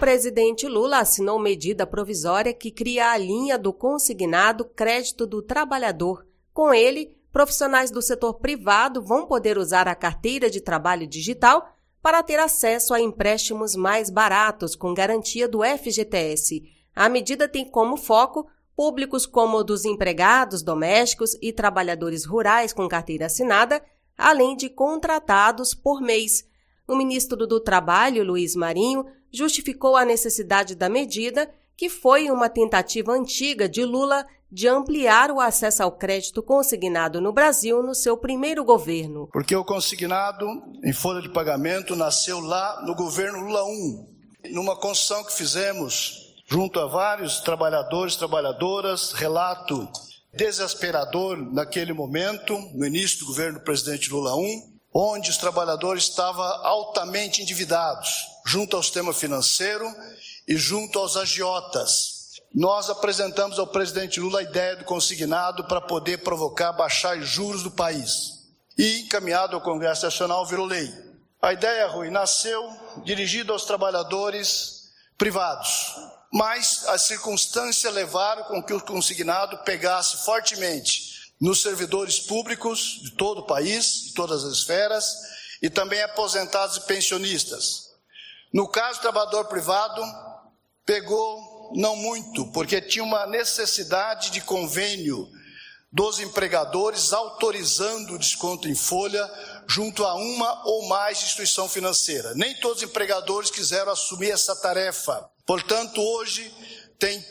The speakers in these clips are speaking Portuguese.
presidente Lula assinou medida provisória que cria a linha do consignado crédito do trabalhador. Com ele, profissionais do setor privado vão poder usar a carteira de trabalho digital para ter acesso a empréstimos mais baratos com garantia do FGTS. A medida tem como foco públicos como dos empregados domésticos e trabalhadores rurais com carteira assinada, além de contratados por mês. O ministro do Trabalho, Luiz Marinho, justificou a necessidade da medida, que foi uma tentativa antiga de Lula de ampliar o acesso ao crédito consignado no Brasil no seu primeiro governo. Porque o consignado em folha de pagamento nasceu lá no governo Lula I, numa construção que fizemos junto a vários trabalhadores e trabalhadoras, relato desesperador naquele momento, no início do governo do presidente Lula I, onde os trabalhadores estavam altamente endividados, junto ao sistema financeiro e junto aos agiotas. Nós apresentamos ao presidente Lula a ideia do consignado para poder provocar baixar os juros do país. E, encaminhado ao Congresso Nacional, virou lei. A ideia, Rui, nasceu dirigida aos trabalhadores privados, mas as circunstâncias levaram com que o consignado pegasse fortemente nos servidores públicos de todo o país, de todas as esferas, e também aposentados e pensionistas. No caso do trabalhador privado, pegou não muito, porque tinha uma necessidade de convênio dos empregadores autorizando o desconto em folha junto a uma ou mais instituição financeira. Nem todos os empregadores quiseram assumir essa tarefa. Portanto, hoje tem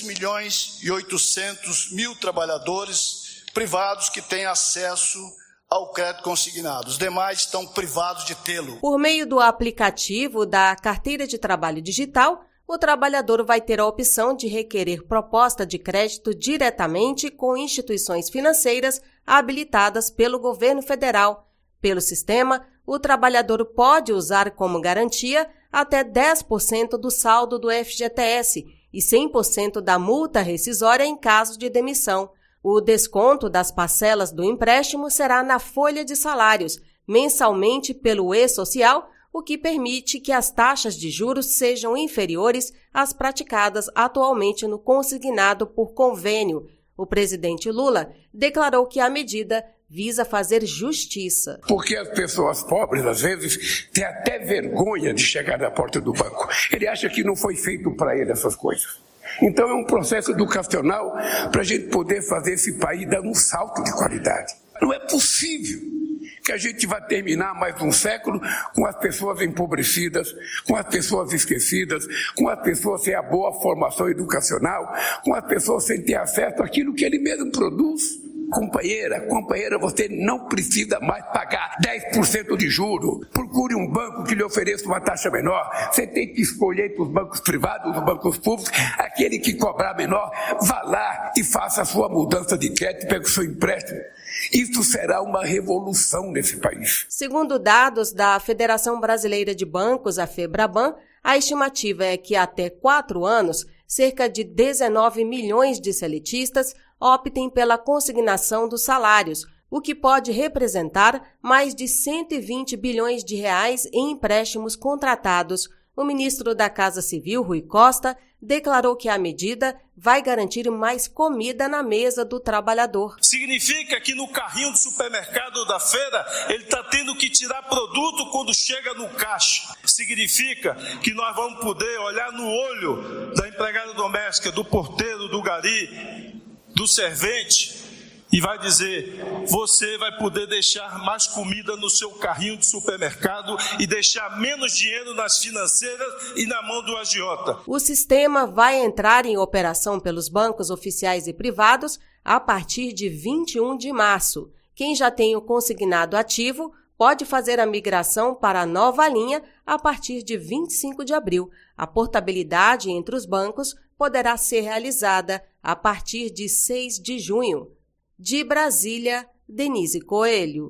3.800.000 trabalhadores privados que têm acesso ao crédito consignado. Os demais estão privados de tê-lo. Por meio do aplicativo da Carteira de Trabalho Digital, o trabalhador vai ter a opção de requerer proposta de crédito diretamente com instituições financeiras habilitadas pelo governo federal. Pelo sistema, o trabalhador pode usar como garantia até 10% do saldo do FGTS e 100% da multa rescisória em caso de demissão. O desconto das parcelas do empréstimo será na folha de salários, mensalmente pelo e-social, o que permite que as taxas de juros sejam inferiores às praticadas atualmente no consignado por convênio. O presidente Lula declarou que a medida visa fazer justiça. Porque as pessoas pobres, às vezes, têm até vergonha de chegar na porta do banco. Ele acha que não foi feito para ele essas coisas. Então é um processo educacional para a gente poder fazer esse país dar um salto de qualidade. Não é possível que a gente vai terminar mais um século com as pessoas empobrecidas, com as pessoas esquecidas, com as pessoas sem a boa formação educacional, com as pessoas sem ter acesso àquilo que ele mesmo produz. Companheira, você não precisa mais pagar 10% de juro. Procure um banco que lhe ofereça uma taxa menor. Você tem que escolher entre os bancos privados, os bancos públicos, aquele que cobrar menor. Vá lá e faça a sua mudança de crédito, pegue o seu empréstimo. Isso será uma revolução nesse país. Segundo dados da Federação Brasileira de Bancos, a FEBRABAN, a estimativa é que até 4 anos, cerca de 19 milhões de seletistas optem pela consignação dos salários, o que pode representar mais de 120 bilhões de reais em empréstimos contratados. O ministro da Casa Civil, Rui Costa, declarou que a medida vai garantir mais comida na mesa do trabalhador. Significa que no carrinho do supermercado da feira, ele está tendo que tirar produto quando chega no caixa. Significa que nós vamos poder olhar no olho da empregada doméstica, do porteiro, do gari, do servente, e vai dizer: você vai poder deixar mais comida no seu carrinho de supermercado e deixar menos dinheiro nas financeiras e na mão do agiota. O sistema vai entrar em operação pelos bancos oficiais e privados a partir de 21 de março. Quem já tem o consignado ativo pode fazer a migração para a nova linha a partir de 25 de abril. A portabilidade entre os bancos poderá ser realizada a partir de 6 de junho. De Brasília, Denise Coelho.